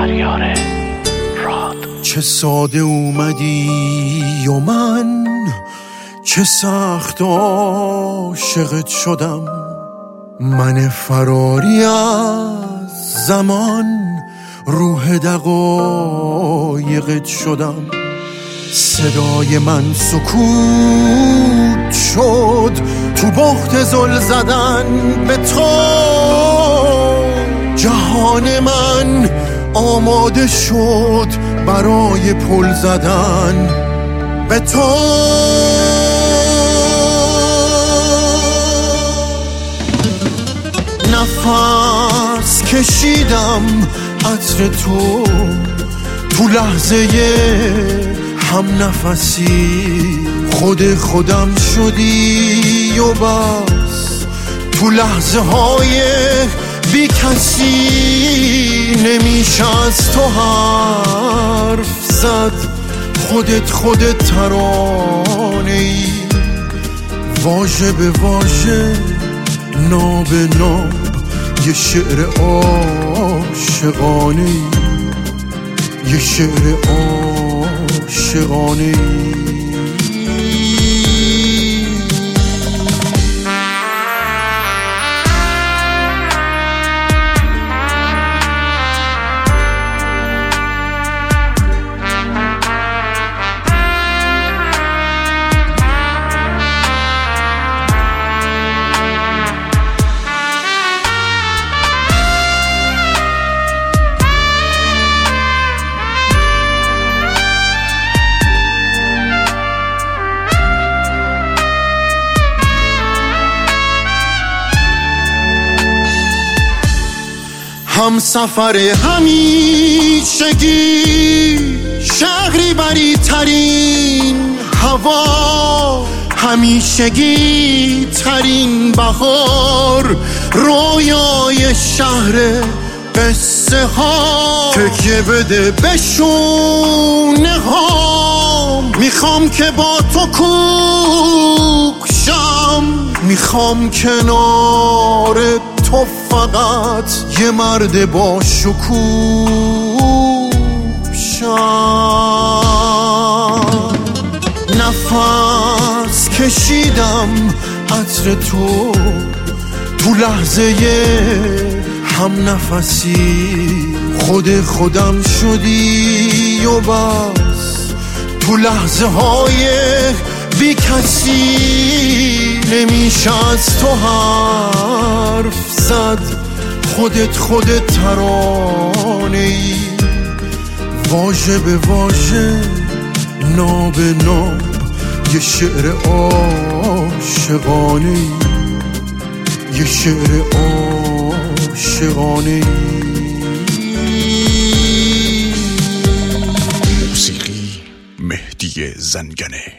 شهریار راد. چه ساده اومدی و من چه سخت عاشقت شدم، من فراری از زمان روح دقایقت شدم. صدای من سکوت شد تو بخت زل زدن به تو، جهان من آماده شد برای پل زدن به تو. نفس کشیدم عطر تو لحظه هم نفسی، خودم شدی و بس. تو لحظه های بی کسی نمیشه از تو حرف زد، خودت ترانه ای، واژه به واژه ناب ناب یه شعر عاشقانه، یه شعر عاشقانه. هم سفر همیشگی، شهری بری ترین هوا، همیشگی ترین بهار، رویای شهر قصه ها. تکیه بده به شونه ها، میخوام که با تو کوک شم، میخوام کنار تو فقط یه مرد با شکوه شم. نفس کشیدم عطر تو لحظه هم نفسی، خودم شدی و بس. تو لحظه های بی کسی نمیشه از تو حرف زد، خودت ترانه ای، واژه به واژه ناب ناب یه شعر عاشقانه، یه شعر عاشقانه. موسیقی مهدی زنگنه.